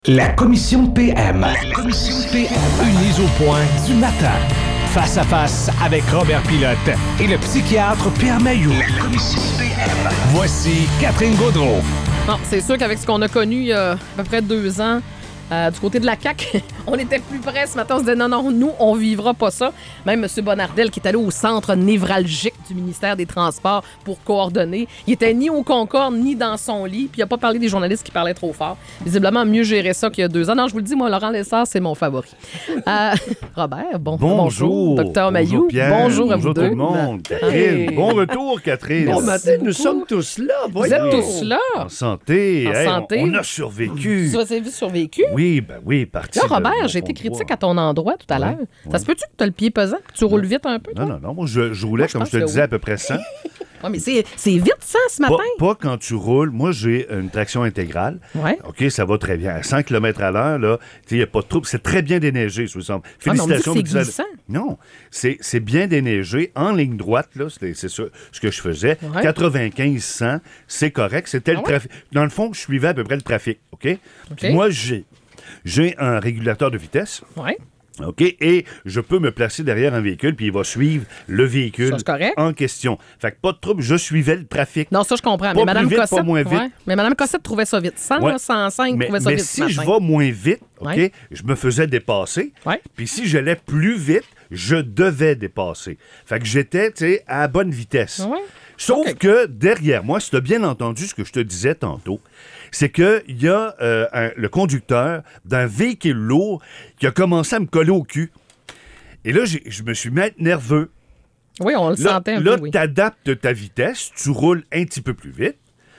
La commission PM. La commission PM. Une mise au point du matin. Face à face avec Robert Pilote et le psychiatre Pierre Mailloux. La commission PM. Voici Catherine Gaudreault. Bon, c'est sûr qu'avec ce qu'on a connu il y a à peu près 2 ans, du côté de la CAQ, on était plus près ce matin. On se disait non, nous, on vivra pas ça. Même M. Bonnardel, qui est allé au centre névralgique du ministère des Transports pour coordonner, il était ni au Concorde, ni dans son lit, puis il n'a pas parlé des journalistes qui parlaient trop fort. Visiblement, mieux gérer ça qu'il y a 2 ans. Non, je vous le dis, moi, Laurent Lessard, c'est mon favori. Robert, bonjour. Docteur Mailloux, bonjour à vous deux. Bonjour tout le monde. Catherine, Hey. bon retour, Catherine. Bon matin, nous beaucoup. sommes tous là. Vous êtes tous là. En santé. En Hey, santé. On a survécu. Vous avez survécu? Oui, parti. Là, de Robert, mon j'ai été endroit. critique à ton endroit tout à l'heure. Ça se peut-tu que tu as le pied pesant, que tu roules vite un peu? toi? Non. Moi, je roulais, je comme pense je te que disais, oui. à peu près 100. Ouais, mais c'est vite, ça, ce matin? Pas quand tu roules. Moi, j'ai une traction intégrale. Ouais. OK, ça va très bien. À 100 km à l'heure, là, il n'y a pas de trouble. C'est très bien déneigé, je vous semble. mais on me dit que Félicitations. c'est vous avez- glissant. Non, c'est bien déneigé, en ligne droite, là. C'est ça, ce que je faisais. Ouais. 95-100, c'est correct. C'était le ouais? trafic. Dans le fond, je suivais à peu près le trafic, OK? Puis OK. moi, j'ai un régulateur de vitesse. Oui. OK? Et je peux me placer derrière un véhicule, puis il va suivre le véhicule Ça, c'est correct. en question. Fait que pas de trouble, je suivais le trafic. Non, ça, je comprends. Pas Mais Mme plus vite, Cossette. pas moins vite. ouais. Mais Mme Cossette trouvait ça vite. 100, Ouais. là, 105 Mais, trouvait ça mais vite. si ce je matin. vais moins vite, OK, Ouais. je me faisais dépasser. Ouais. Puis si j'allais plus vite, je devais dépasser. Fait que j'étais, tu sais, à bonne vitesse. Ouais. Sauf OK. que derrière moi, si tu as bien entendu ce que je te disais tantôt, c'est qu'il y a le conducteur d'un véhicule lourd qui a commencé à me coller au cul. Et là, je me suis mis à être nerveux. Oui, on le Là, sentait un là peu, oui. tu adaptes ta vitesse, tu roules un petit peu plus vite,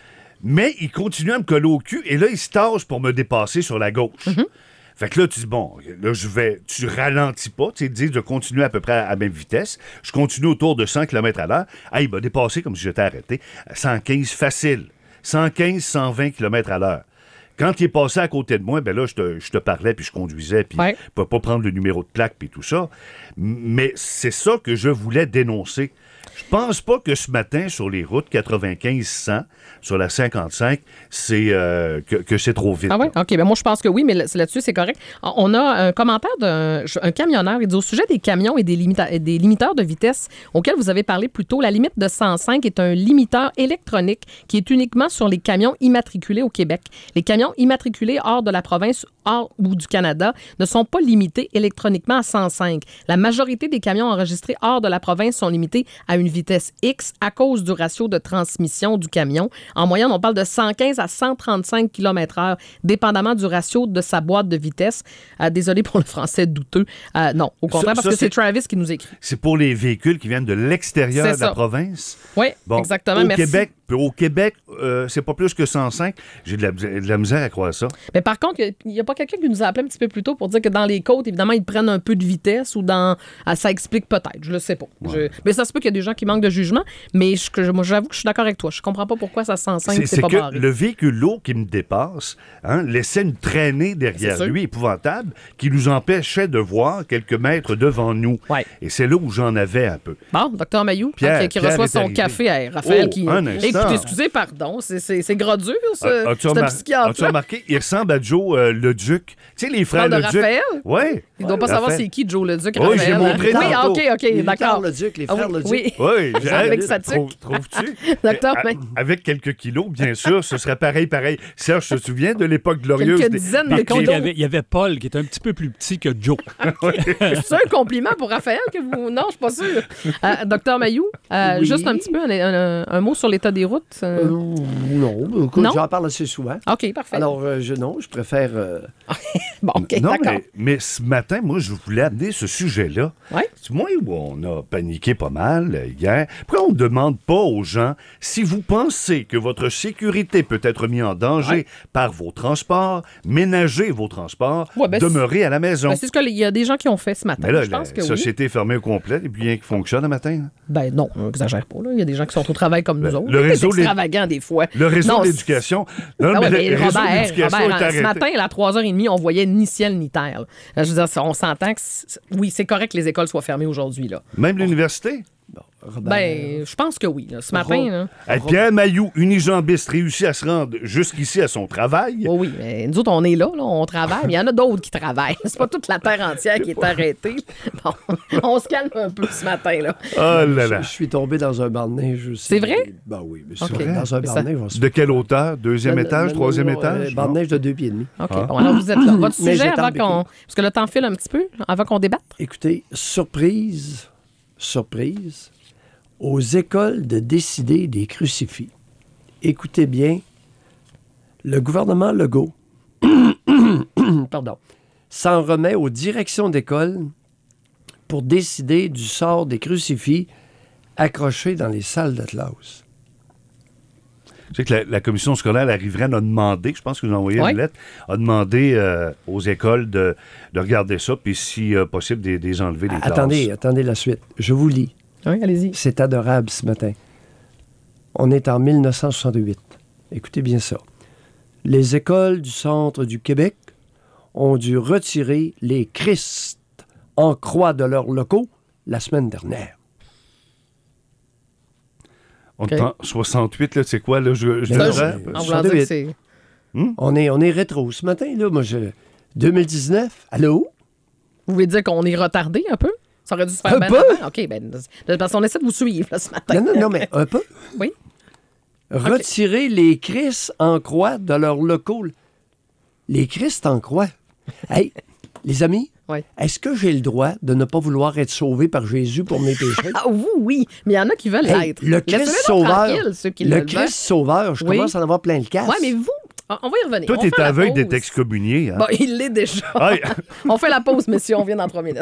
mais il continue à me coller au cul et là, il se tâche pour me dépasser sur la gauche. Mm-hmm. Fait que là, tu dis, bon, là, tu ralentis pas, tu sais, dis de continuer à peu près à la même vitesse. Je continue autour de 100 km à l'heure. Ah, il m'a dépassé comme si j'étais arrêté. 115 facile. 115, 120 km à l'heure. Quand il est passé à côté de moi, ben là, je te parlais, puis je conduisais, puis Ouais. je peux pas prendre le numéro de plaque, puis tout ça. Mais c'est ça que je voulais dénoncer. Je pense pas que ce matin, sur les routes 95-100, sur la 55, c'est que c'est trop vite. Ah oui? là. OK. Ben moi, je pense que oui, mais là-dessus, c'est correct. On a un commentaire d'un camionneur. Il dit au sujet des camions et des limiteurs de vitesse auxquels vous avez parlé plus tôt, la limite de 105 est un limiteur électronique qui est uniquement sur les camions immatriculés au Québec. Les camions immatriculés hors de la province ou du Canada ne sont pas limités électroniquement à 105. La majorité des camions enregistrés hors de la province sont limités à une vitesse X à cause du ratio de transmission du camion. En moyenne, on parle de 115 à 135 km/h, dépendamment du ratio de sa boîte de vitesse. Désolé pour le français douteux. Non, au contraire, parce ça, que c'est c'est- Travis qui nous écrit. C'est pour les véhicules qui viennent de l'extérieur C'est de la ça. province. Oui, Bon, exactement. Au Merci. Québec, c'est pas plus que 105. J'ai de la misère à croire ça. Mais par contre, il n'y a pas quelqu'un qui nous a appelé un petit peu plus tôt pour dire que dans les côtes, évidemment, ils prennent un peu de vitesse ou dans. Ça explique peut-être, je le sais pas. Mais ça se peut qu'il y a des gens qui manquent de jugement, mais moi, j'avoue que je suis d'accord avec toi. Je comprends pas pourquoi ça 105, c'est pas que barré. le véhicule lourd qui me dépasse laissait une traînée derrière C'est sûr. lui épouvantable qui nous empêchait de voir quelques mètres devant nous. Ouais. Et c'est là où j'en avais un peu. Bon, Dr Mailloux, Pierre qui est reçoit son arrivé. café à Raphaël. Oh, un instant. Écoutez, excusez, pardon, c'est gros dur, ce As-tu psychiatre. as-tu remarqué, il ressemble à Joe Leduc. Tu sais, les frères de Leduc. Raphaël? Oui. Il doit pas savoir c'est qui Joe Leduc, Oui, Raphaël. j'ai montré Oui, tantôt. OK, d'accord. Le Duc, les Ah frères oui, le Duc. oui. Oui, Avec sa tuque. Trouves-tu? Docteur, Mais, avec quelques kilos, bien sûr, ce serait pareil. Serge, te souviens de l'époque glorieuse? Quelques dizaines de des kilos. kilos? Il y avait Paul qui était un petit peu plus petit que Joe. C'est un compliment pour Raphaël que vous. Non, je suis pas sûre. Docteur Mailloux, Oui. juste un petit peu un mot sur l'état des routes. Non, écoute, Non? j'en parle assez souvent. OK, parfait. Alors, je préfère... bon, OK, Non, d'accord. mais ce matin, moi, je voulais amener ce sujet-là. Ouais. C'est moi où on a paniqué pas mal hier. Pourquoi on ne demande pas aux gens si vous pensez que votre sécurité peut être mise en danger par vos transports, ménagez vos transports, Ouais, ben, demeurez à la maison. Ben, c'est ce qu'il y a des gens qui ont fait ce matin. Mais là, je pense la que oui. société est fermée au complet et puis rien qui fonctionne le matin. Hein. Ben non, on exagère pas. Là. Il y a des gens qui sont au travail comme nous autres. le réseau C'est extravagant des fois. Le réseau Non, de l'éducation. Non, Ah ouais, mais le réseau de Robert, l'éducation est arrêté. ce matin, à 3h30, on voyait ni ciel ni terre. Là. Je veux dire, on s'entend que oui, c'est correct que les écoles soient fermées aujourd'hui. Là. Même l'université? Robert? Ben, je pense que oui. Là. Ce matin, là. Hey, Pierre Mailloux, unijambiste, réussit à se rendre jusqu'ici à son travail. Oh oui, mais nous autres, on est là, on travaille, mais il y en a d'autres qui travaillent. C'est pas toute la terre entière qui est arrêtée. Bon, on se calme un peu ce matin, là. Oh là là. Je suis tombé dans un banc de neige aussi. C'est vrai? Ben oui, mais Ok. c'est dans un banc de neige. On se De quelle hauteur? Deuxième étage, troisième étage? Banc de neige de 2 pieds et demi. OK, bon, alors vous êtes là. Votre Mais sujet, j'étends avant qu'on... Parce que le temps file un petit peu, avant qu'on débatte. Écoutez, surprise, aux écoles de décider des crucifix. Écoutez bien, le gouvernement Legault, pardon, s'en remet aux directions d'école pour décider du sort des crucifix accrochés dans les salles de classe. Tu sais que la commission scolaire, la riveraine, a demandé, je pense que vous envoyez Ouais. une lettre, a demandé aux écoles de regarder ça, puis si possible, des enlever des classes. Attendez la suite. Je vous lis. Oui, allez-y. C'est adorable ce matin. On est en 1968. Écoutez bien ça. Les écoles du centre du Québec ont dû retirer les Christ en croix de leurs locaux la semaine dernière. On est en 68, là, c'est quoi, là? Je Mais dirais? non, En voulant dire que 68. c'est... On est rétro ce matin, là. Moi, 2019, allô? Vous voulez dire qu'on est retardé un peu? Ça aurait dû se faire Un bien peu? avant? OK, ben, parce qu'on essaie de vous suivre là, ce matin. Non, mais un peu. Oui. Retirer les Christ en croix de leurs locaux. Les Christ en croix. Hey, les amis, Ouais. est-ce que j'ai le droit de ne pas vouloir être sauvé par Jésus pour mes péchés? Ah, vous, oui. Mais il y en a qui veulent Hey, l'être. le Christ Laissez-les donc sauveur, tranquilles, ceux qui le veulent. Christ sauveur, je Oui. commence à en avoir plein le casque. Oui, mais vous, on va y revenir. Toi, On t'es fait la à la veille pause. d'être excommunié. Hein? Bon, il l'est déjà. Hey. On fait la pause, messieurs. On vient dans 3 minutes.